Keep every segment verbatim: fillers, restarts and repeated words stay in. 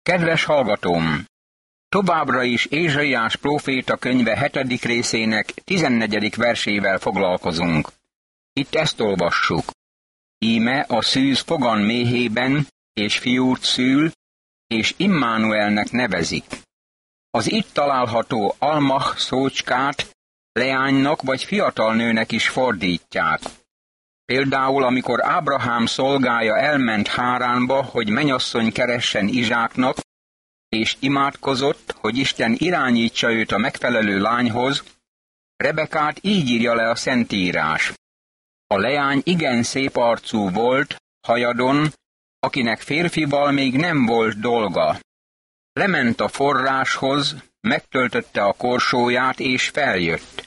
Kedves hallgatóm! Továbbra is Ézsaiás próféta könyve hetedik részének tizennegyedik versével foglalkozunk. Itt ezt olvassuk. Íme a szűz fogan méhében, és fiút szül, és Immanuelnek nevezik. Az itt található almah szócskát leánynak vagy fiatal nőnek is fordítják. Például, amikor Ábrahám szolgája elment Háránba, hogy menyasszony keressen Izsáknak, és imádkozott, hogy Isten irányítsa őt a megfelelő lányhoz, Rebekát így írja le a Szentírás. A leány igen szép arcú volt, hajadon, akinek férfival még nem volt dolga. Lement a forráshoz, megtöltötte a korsóját, és feljött.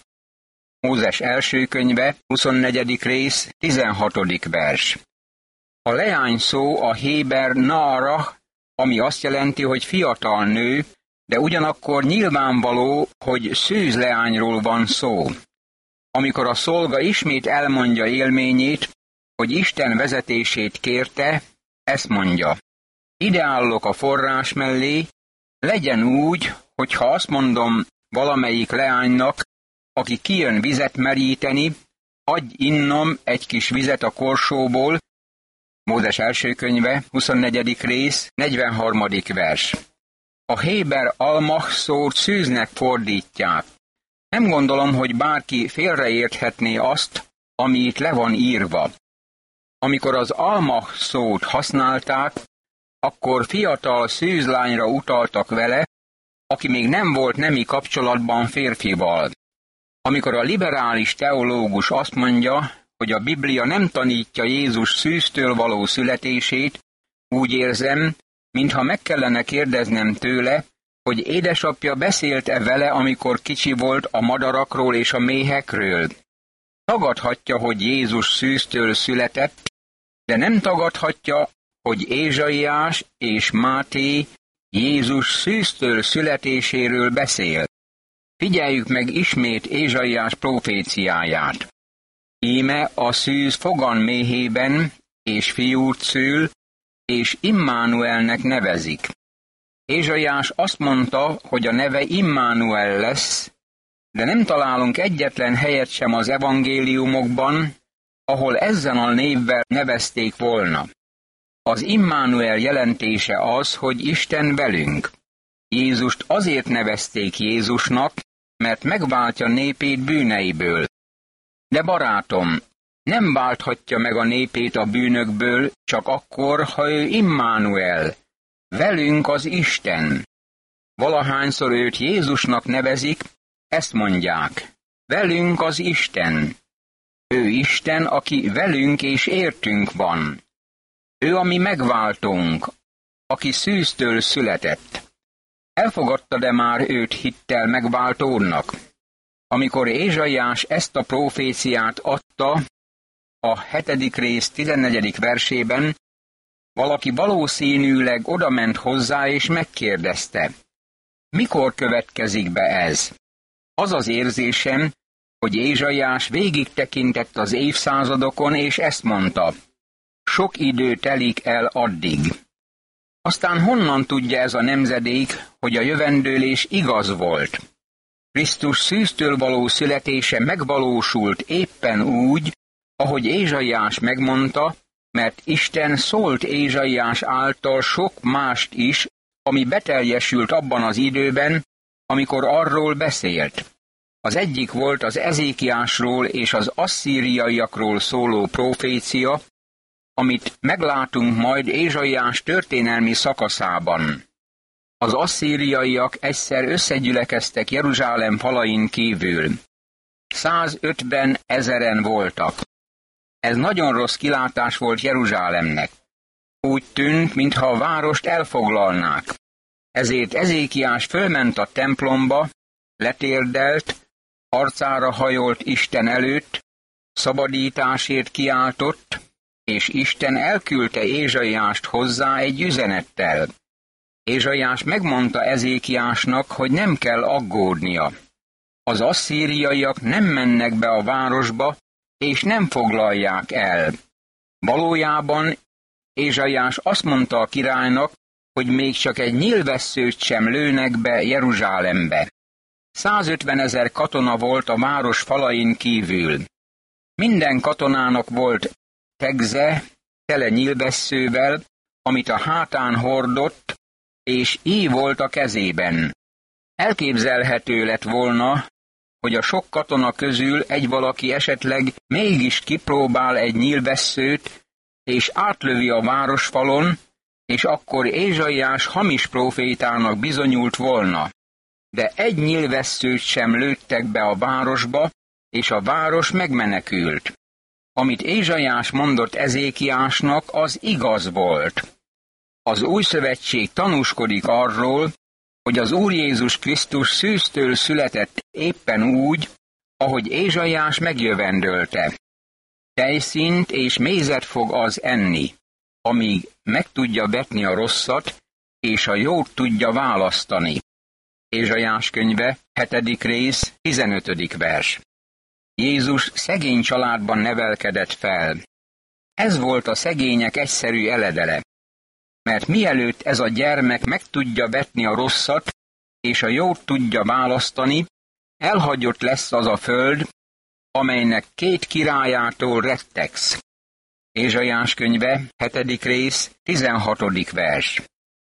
Mózes első könyve, huszonnegyedik rész, tizenhatodik vers. A leány szó a héber nára, ami azt jelenti, hogy fiatal nő, de ugyanakkor nyilvánvaló, hogy szűz leányról van szó. Amikor a szolga ismét elmondja élményét, hogy Isten vezetését kérte, ezt mondja. Ide állok a forrás mellé, legyen úgy, hogyha azt mondom valamelyik leánynak, aki kijön vizet meríteni, adj innom egy kis vizet a korsóból, Mózes első könyve, huszonnegyedik rész, negyvenharmadik vers. A héber almah szót szűznek fordítják. Nem gondolom, hogy bárki félreérthetné azt, ami itt le van írva. Amikor az almah szót használták, akkor fiatal szűzlányra utaltak vele, aki még nem volt nemi kapcsolatban férfival. Amikor a liberális teológus azt mondja, hogy a Biblia nem tanítja Jézus szűztől való születését, úgy érzem, mintha meg kellene kérdeznem tőle, hogy édesapja beszélt-e vele, amikor kicsi volt, a madarakról és a méhekről. Tagadhatja, hogy Jézus szűztől született, de nem tagadhatja, hogy Ézsaiás és Máté Jézus szűztől születéséről beszél. Figyeljük meg ismét Ézsaiás proféciáját. Íme a szűz fogan méhében, és fiút szül, és Immanuelnek nevezik. Ézsaiás azt mondta, hogy a neve Immanuel lesz, de nem találunk egyetlen helyet sem az evangéliumokban, ahol ezzel a névvel nevezték volna. Az Immanuel jelentése az, hogy Isten velünk. Jézust azért nevezték Jézusnak, mert megváltja népét bűneiből. De barátom, nem válthatja meg a népét a bűnökből csak akkor, ha ő Immanuel, velünk az Isten. Valahányszor őt Jézusnak nevezik, ezt mondják, velünk az Isten. Ő Isten, aki velünk és értünk van. Ő a mi megváltónk, aki szűztől született. Elfogadta-e már őt hittel megváltónak? Amikor Ézsaiás ezt a proféciát adta, a hetedik rész tizennegyedik versében, valaki valószínűleg odament hozzá és megkérdezte, mikor következik be ez? Az az érzésem, hogy Ézsaiás végig tekintett az évszázadokon, és ezt mondta, sok idő telik el addig. Aztán honnan tudja ez a nemzedék, hogy a jövendőlés igaz volt? Krisztus szűztől való születése megvalósult éppen úgy, ahogy Ézsaiás megmondta, mert Isten szólt Ézsaiás által sok mást is, ami beteljesült abban az időben, amikor arról beszélt. Az egyik volt az Ezékiásról és az asszíriaiakról szóló profécia, amit meglátunk majd Ézsaiás történelmi szakaszában. Az asszíriaiak egyszer összegyülekeztek Jeruzsálem falain kívül. százötven ezeren voltak. Ez nagyon rossz kilátás volt Jeruzsálemnek. Úgy tűnt, mintha a várost elfoglalnák. Ezért Ezékiás fölment a templomba, letérdelt, arcára hajolt Isten előtt, szabadításért kiáltott, és Isten elküldte Ézsaiást hozzá egy üzenettel. Ézsaiás megmondta Ezékiásnak, hogy nem kell aggódnia. Az asszíriaiak nem mennek be a városba, és nem foglalják el. Valójában Ézsaiás azt mondta a királynak, hogy még csak egy nyílvesszőt sem lőnek be Jeruzsálembe. százötvenezer katona volt a város falain kívül. Minden katonának volt tegze, tele nyílvesszővel, amit a hátán hordott, és íj volt a kezében. Elképzelhető lett volna, hogy a sok katona közül egy valaki esetleg mégis kipróbál egy nyílvesszőt, és átlövi a városfalon, és akkor Ézsaiás hamis prófétának bizonyult volna. De egy nyílvesszőt sem lőttek be a városba, és a város megmenekült. Amit Ézsaiás mondott Ezékiásnak, az igaz volt. Az új szövetség tanúskodik arról, hogy az Úr Jézus Krisztus szűztől született éppen úgy, ahogy Ézsaiás megjövendölte. Tejszínt és mézet fog az enni, amíg meg tudja vetni a rosszat, és a jót tudja választani. Ézsaiás könyve, hetedik rész, tizenötödik vers. Jézus szegény családban nevelkedett fel. Ez volt a szegények egyszerű eledele. Mert mielőtt ez a gyermek meg tudja vetni a rosszat, és a jót tudja választani, elhagyott lesz az a föld, amelynek két királyától rettegsz. Ézsaiás könyve, hetedik rész, tizenhatodik vers.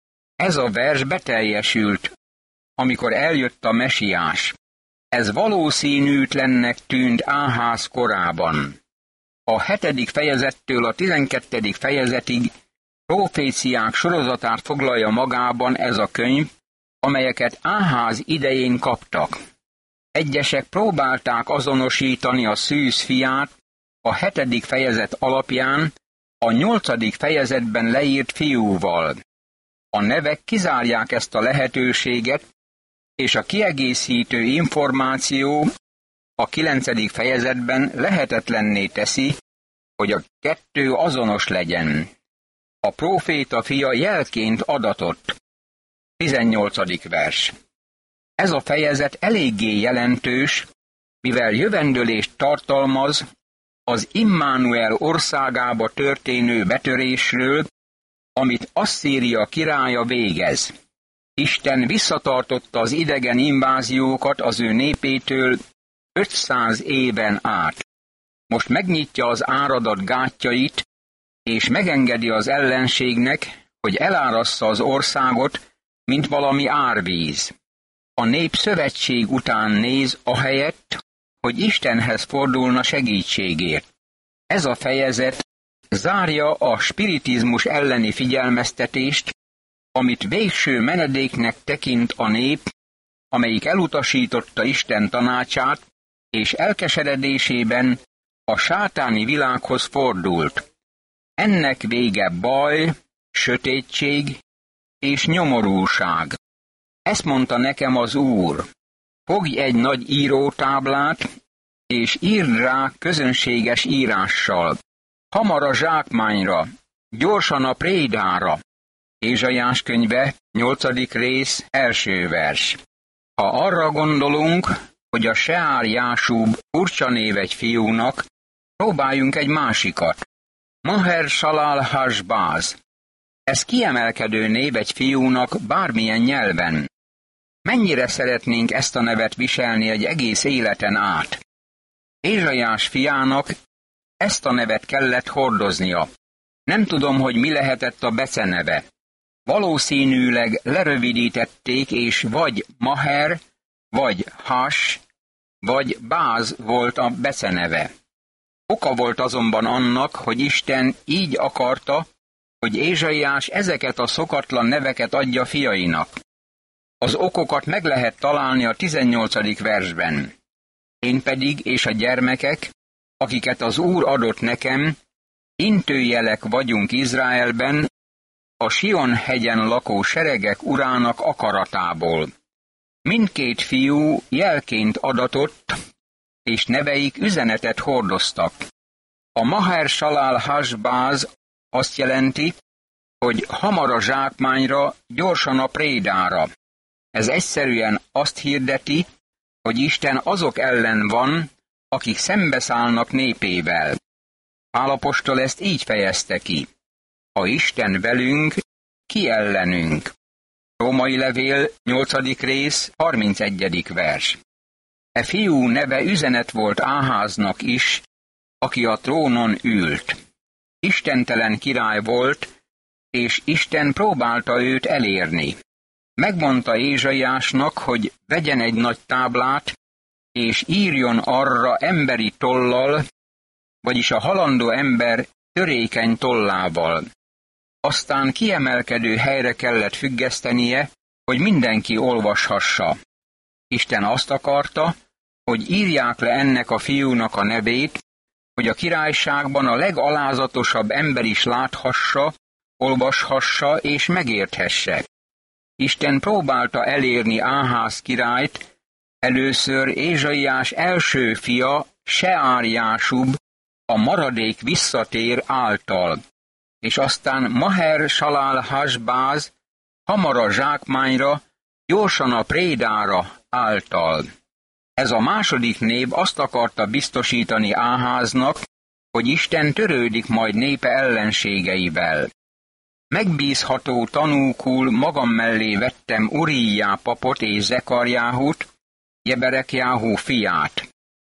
Ez a vers beteljesült, amikor eljött a Mesiás. Ez valószínűtlennek tűnt Áház korában. A hetedik fejezettől a tizenkettedik fejezetig proféciák sorozatát foglalja magában ez a könyv, amelyeket Áház idején kaptak. Egyesek próbálták azonosítani a szűz fiát a hetedik fejezet alapján a nyolcadik fejezetben leírt fiúval. A nevek kizárják ezt a lehetőséget, és a kiegészítő információ a kilencedik fejezetben lehetetlenné teszi, hogy a kettő azonos legyen. A próféta fia jelként adatott. tizennyolcadik vers. Ez a fejezet eléggé jelentős, mivel jövendőlést tartalmaz az Immanuel országába történő betörésről, amit Asszíria királya végez. Isten visszatartotta az idegen inváziókat az ő népétől ötszáz éven át. Most megnyitja az áradat gátjait, és megengedi az ellenségnek, hogy elárassza az országot, mint valami árvíz. A nép szövetség után néz ahelyett, hogy Istenhez fordulna segítségért. Ez a fejezet zárja a spiritizmus elleni figyelmeztetést, amit végső menedéknek tekint a nép, amelyik elutasította Isten tanácsát, és elkeseredésében a sátáni világhoz fordult. Ennek vége baj, sötétség és nyomorúság. Ezt mondta nekem az Úr: fogj egy nagy írótáblát, és írd rá közönséges írással, hamar a zsákmányra, gyorsan a prédára. Ézsaiás könyve, nyolcadik rész, első vers. Ha arra gondolunk, hogy a Seár Jásub furcsa név egy fiúnak, próbáljunk egy másikat. Maher Salal Hasbáz. Ez kiemelkedő név egy fiúnak bármilyen nyelven. Mennyire szeretnénk ezt a nevet viselni egy egész életen át. Ézsaiás fiának ezt a nevet kellett hordoznia. Nem tudom, hogy mi lehetett a beceneve. Valószínűleg lerövidítették, és vagy Maher, vagy Has, vagy Báz volt a beceneve. Oka volt azonban annak, hogy Isten így akarta, hogy Ézsaiás ezeket a szokatlan neveket adja fiainak. Az okokat meg lehet találni a tizennyolcadik versben. Én pedig és a gyermekek, akiket az Úr adott nekem, intőjelek vagyunk Izraelben, a Sion hegyen lakó seregek urának akaratából. Mindkét fiú jelként adatott, és neveik üzenetet hordoztak. A Maher Salal Hasbáz azt jelenti, hogy hamar a zsákmányra, gyorsan a prédára. Ez egyszerűen azt hirdeti, hogy Isten azok ellen van, akik szembeszállnak népével. Pál apostol ezt így fejezte ki: ha Isten velünk, ki ellenünk? Római levél, nyolcadik rész, harmincegyedik vers. E fiú neve üzenet volt Áháznak is, aki a trónon ült. Istentelen király volt, és Isten próbálta őt elérni. Megmondta Ézsaiásnak, hogy vegyen egy nagy táblát, és írjon arra emberi tollal, vagyis a halandó ember törékeny tollával. Aztán kiemelkedő helyre kellett függesztenie, hogy mindenki olvashassa. Isten azt akarta, hogy írják le ennek a fiúnak a nevét, hogy a királyságban a legalázatosabb ember is láthassa, olvashassa és megérthesse. Isten próbálta elérni Áház királyt, először Ézsaiás első fia, Seár-Jásub, a maradék visszatér által, és aztán Maher-salál-hasbáz, hamar a zsákmányra, gyorsan a prédára által. Ez a második név azt akarta biztosítani Áháznak, hogy Isten törődik majd népe ellenségeivel. Megbízható tanúkul magam mellé vettem Urijjá papot és Zekarjáhut, Jeberekjáhú fiát.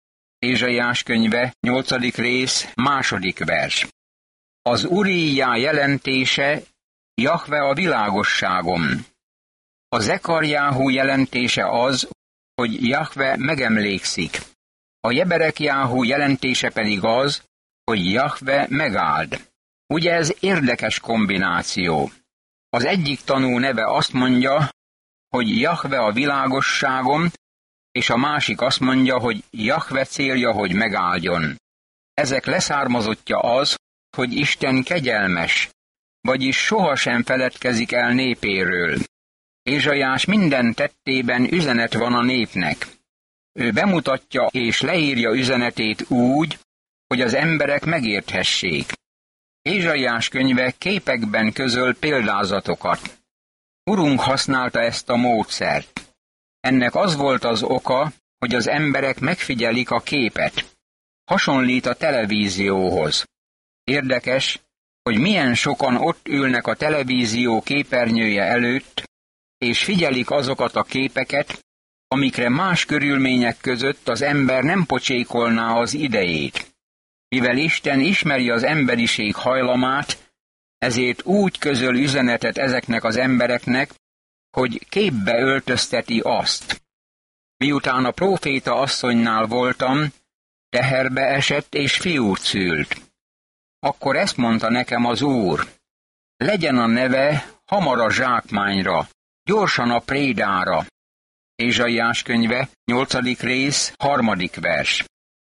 Ézsaiás könyve, nyolcadik rész, második vers. Az Urijjá jelentése Jahve a világosságom. A Zekarjáhú jelentése az, hogy Jahve megemlékszik. A Jeberekjáhú jelentése pedig az, hogy Jahve megáld. Ugye ez érdekes kombináció. Az egyik tanú neve azt mondja, hogy Jahve a világosságom, és a másik azt mondja, hogy Jahve célja, hogy megáldjon. Ezek leszármazottja az, hogy Isten kegyelmes, vagyis sohasem feledkezik el népéről. Ézsaiás minden tettében üzenet van a népnek. Ő bemutatja és leírja üzenetét úgy, hogy az emberek megérthessék. Ézsaiás könyve képekben közöl példázatokat. Urunk használta ezt a módszert. Ennek az volt az oka, hogy az emberek megfigyelik a képet. Hasonlít a televízióhoz. Érdekes, hogy milyen sokan ott ülnek a televízió képernyője előtt, és figyelik azokat a képeket, amikre más körülmények között az ember nem pocsékolná az idejét. Mivel Isten ismeri az emberiség hajlamát, ezért úgy közöl üzenetet ezeknek az embereknek, hogy képbe öltözteti azt. Miután a próféta asszonynál voltam, teherbe esett és fiút szült. Akkor ezt mondta nekem az Úr: legyen a neve hamar a zsákmányra, gyorsan a prédára. Ézsaiás könyve, nyolcadik rész, harmadik vers.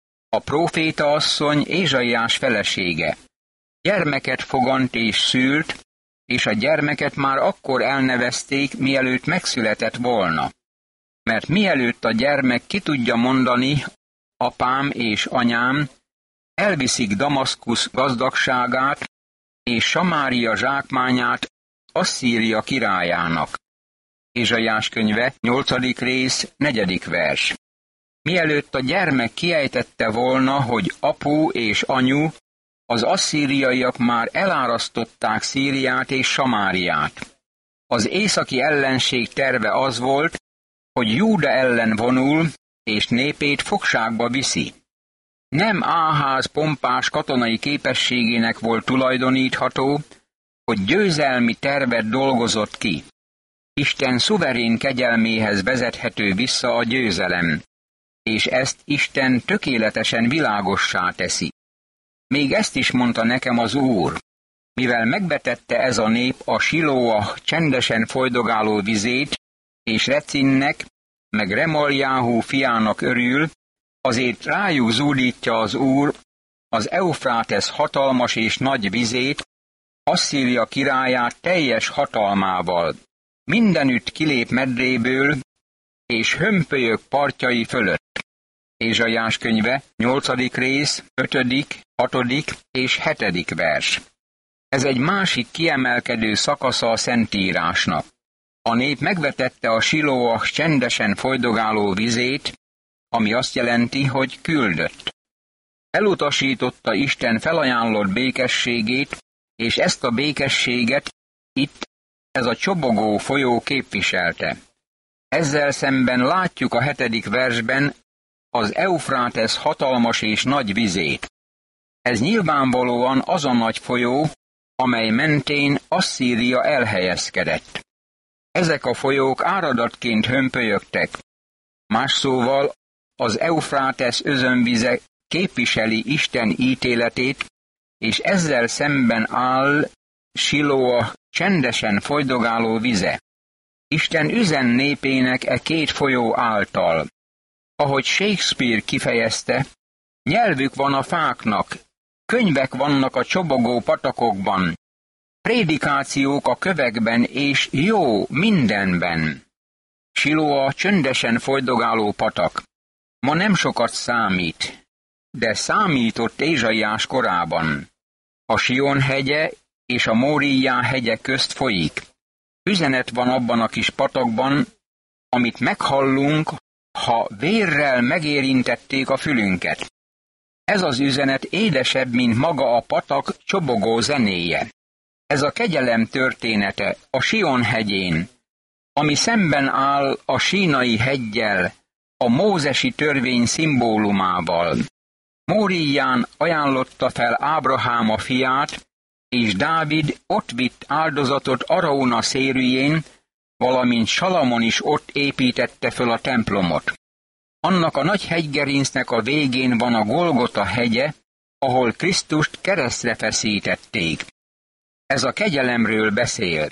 A próféta asszony Ézsaiás felesége. Gyermeket fogant és szült, és a gyermeket már akkor elnevezték, mielőtt megszületett volna. Mert mielőtt a gyermek ki tudja mondani, apám és anyám, elviszik Damaszkusz gazdagságát, és Samária zsákmányát Asszíria királyának. Ézsaiás könyve, nyolcadik rész, negyedik vers. Mielőtt a gyermek kiejtette volna, hogy apu és anyu, az asszíriaiak már elárasztották Szíriát és Samáriát. Az északi ellenség terve az volt, hogy Júda ellen vonul, és népét fogságba viszi. Nem Áház pompás katonai képességének volt tulajdonítható, hogy győzelmi tervet dolgozott ki. Isten szuverén kegyelméhez vezethető vissza a győzelem, és ezt Isten tökéletesen világossá teszi. Még ezt is mondta nekem az Úr: mivel megvetette ez a nép a Silóa csendesen folydogáló vizét, és Recinnek, meg Remaljáhú fiának örül, azért rájuk zúdítja az Úr az Eufrátesz hatalmas és nagy vizét, Asszíria királyát teljes hatalmával. Mindenütt kilép medréből, és hömpölyög partjai fölött. Ézsaiás könyve, nyolcadik rész, ötödik, hatodik és hetedik vers. Ez egy másik kiemelkedő szakasza a Szentírásnak. A nép megvetette a Silóah csendesen folydogáló vizét, ami azt jelenti, hogy küldött. Elutasította Isten felajánlott békességét, és ezt a békességet itt ez a csobogó folyó képviselte. Ezzel szemben látjuk a hetedik versben az Eufrátesz hatalmas és nagy vizét. Ez nyilvánvalóan az a nagy folyó, amely mentén Asszíria elhelyezkedett. Ezek a folyók áradatként hömpölyögtek. Más szóval az Eufrátesz özönvize képviseli Isten ítéletét, és ezzel szemben áll Silóa csendesen folydogáló vize. Isten üzen népének e két folyó által. Ahogy Shakespeare kifejezte, nyelvük van a fáknak, könyvek vannak a csobogó patakokban, prédikációk a kövekben és jó mindenben. Silóa csöndesen folydogáló patak. Ma nem sokat számít, de számított Ézsaiás korában. A Sion hegye és a Móriá hegye közt folyik. Üzenet van abban a kis patakban, amit meghallunk, ha vérrel megérintették a fülünket. Ez az üzenet édesebb, mint maga a patak csobogó zenéje. Ez a kegyelem története a Sion hegyén, ami szemben áll a Sínai heggyel, a mózesi törvény szimbólumával. Mórián ajánlotta fel Ábrahám a fiát, és Dávid ott vitt áldozatot Arauna szérűjén, valamint Salamon is ott építette föl a templomot. Annak a nagy hegygerincnek a végén van a Golgota hegye, ahol Krisztust keresztre feszítették. Ez a kegyelemről beszél.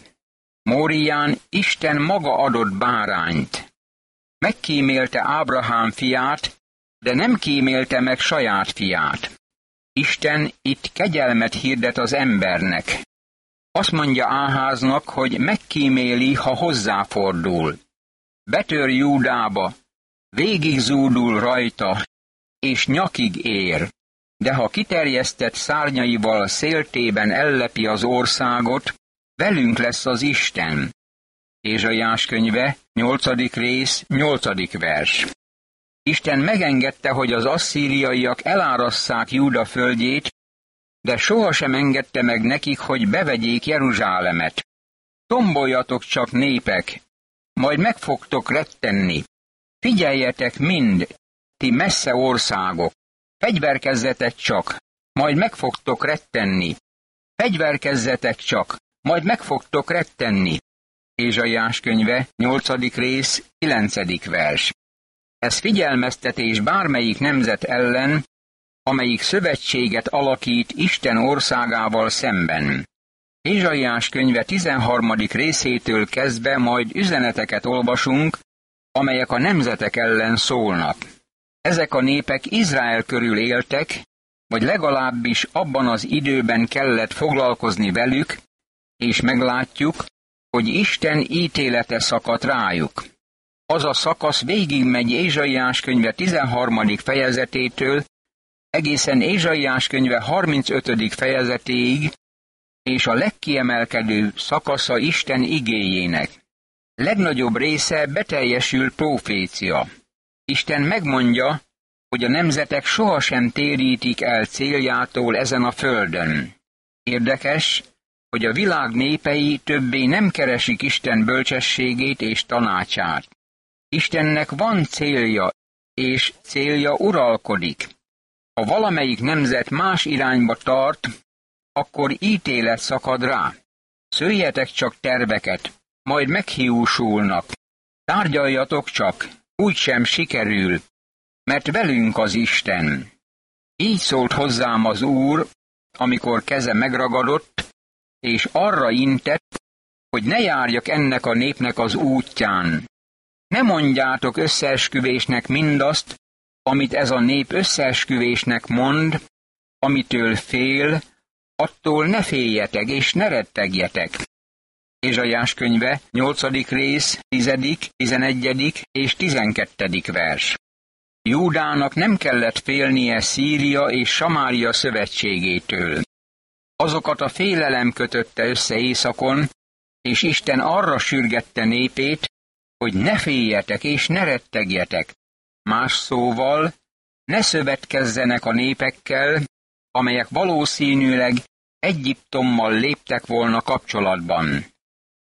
Mórián Isten maga adott bárányt. Megkímélte Ábrahám fiát, de nem kímélte meg saját fiát. Isten itt kegyelmet hirdet az embernek. Azt mondja Áháznak, hogy megkíméli, ha hozzáfordul. Betör Júdába, végig zúdul rajta, és nyakig ér. De ha kiterjesztett szárnyaival széltében ellepi az országot, velünk lesz az Isten. Ézsaiás könyve, nyolcadik rész, nyolcadik vers. Isten megengedte, hogy az asszíriaiak elárasszák Júda földjét, de sohasem engedte meg nekik, hogy bevegyék Jeruzsálemet. Tomboljatok csak, népek, majd meg fogtok rettenni. Figyeljetek mind, ti messze országok, fegyverkezzetek csak, majd meg fogtok rettenni. Fegyverkezzetek csak, majd meg fogtok rettenni. Ézsaiás könyve, nyolcadik rész, kilencedik vers. Ez figyelmeztetés bármelyik nemzet ellen, amelyik szövetséget alakít Isten országával szemben. Ézsaiás könyve tizenharmadik részétől kezdve majd üzeneteket olvasunk, amelyek a nemzetek ellen szólnak. Ezek a népek Izrael körül éltek, vagy legalábbis abban az időben kellett foglalkozni velük, és meglátjuk, hogy Isten ítélete szakadt rájuk. Az a szakasz végigmegy Ézsaiás könyve tizenharmadik fejezetétől egészen Ézsaiás könyve harmincötödik fejezetéig, és a legkiemelkedő szakasza Isten igéjének. Legnagyobb része beteljesül prófécia. Isten megmondja, hogy a nemzetek sohasem térítik el céljától ezen a földön. Érdekes, hogy a világ népei többé nem keresik Isten bölcsességét és tanácsát. Istennek van célja, és célja uralkodik. Ha valamelyik nemzet más irányba tart, akkor ítélet szakad rá. Szőjetek csak terveket, majd meghiúsulnak. Tárgyaljatok csak, úgysem sikerül, mert velünk az Isten. Így szólt hozzám az Úr, amikor keze megragadott, és arra intett, hogy ne járjak ennek a népnek az útján. Ne mondjátok összeesküvésnek mindazt, amit ez a nép összeesküvésnek mond, amitől fél, attól ne féljetek és ne rettegjetek. Ézsaiás könyve, nyolcadik rész, tizedik, tizenegyedik és tizenkettedik vers. Júdának nem kellett félnie Szíria és Samária szövetségétől. Azokat a félelem kötötte össze északon, és Isten arra sürgette népét, hogy ne féljetek és ne rettegjetek. Más szóval, ne szövetkezzenek a népekkel, amelyek valószínűleg Egyiptommal léptek volna kapcsolatban.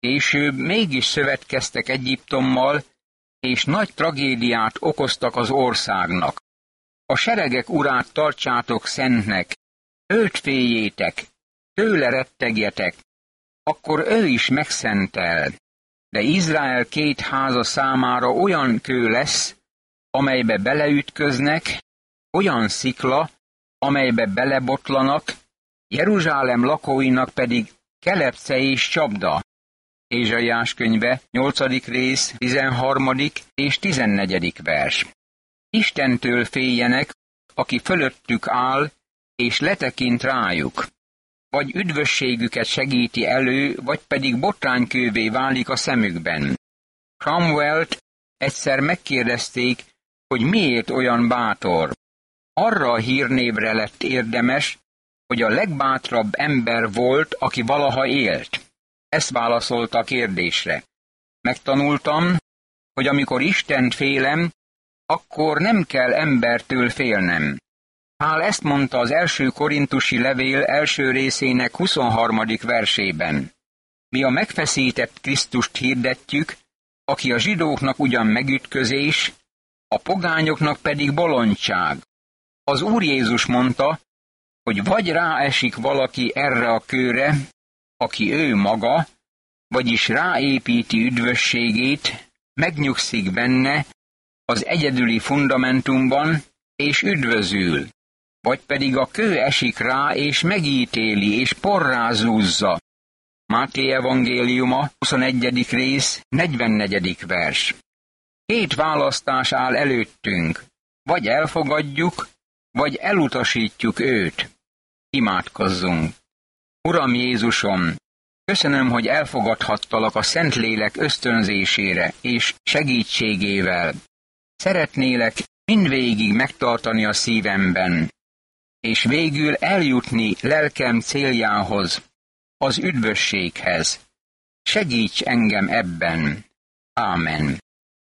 Később mégis szövetkeztek Egyiptommal, és nagy tragédiát okoztak az országnak. A seregek urát tartsátok szentnek, őt féljétek, tőle rettegjetek, akkor ő is megszentel. De Izrael két háza számára olyan kő lesz, amelybe beleütköznek, olyan szikla, amelybe belebotlanak, Jeruzsálem lakóinak pedig kelepce és csapda. Ézsaiás könyve, nyolcadik rész, tizenharmadik és tizennegyedik vers. Istentől féljenek, aki fölöttük áll, és letekint rájuk. Vagy üdvösségüket segíti elő, vagy pedig botránykővé válik a szemükben. Cromwellt egyszer megkérdezték, hogy miért olyan bátor. Arra a hírnévre lett érdemes, hogy a legbátrabb ember volt, aki valaha élt. Ezt válaszolta a kérdésre. Megtanultam, hogy amikor Istent félem, akkor nem kell embertől félnem. Pál ezt mondta az első korintusi levél első részének huszonharmadik versében. Mi a megfeszített Krisztust hirdetjük, aki a zsidóknak ugyan megütközés, a pogányoknak pedig bolondság. Az Úr Jézus mondta, hogy vagy ráesik valaki erre a kőre, aki ő maga, vagyis ráépíti üdvösségét, megnyugszik benne az egyedüli fundamentumban, és üdvözül, vagy pedig a kő esik rá, és megítéli, és porrá zúzza. Máté evangéliuma, huszonegyedik rész, negyvennegyedik vers. Két választás áll előttünk, vagy elfogadjuk, vagy elutasítjuk őt. Imádkozzunk. Uram Jézusom, köszönöm, hogy elfogadhattalak a Szentlélek ösztönzésére és segítségével. Szeretnélek mindvégig megtartani a szívemben, és végül eljutni lelkem céljához, az üdvösséghez. Segíts engem ebben. Ámen.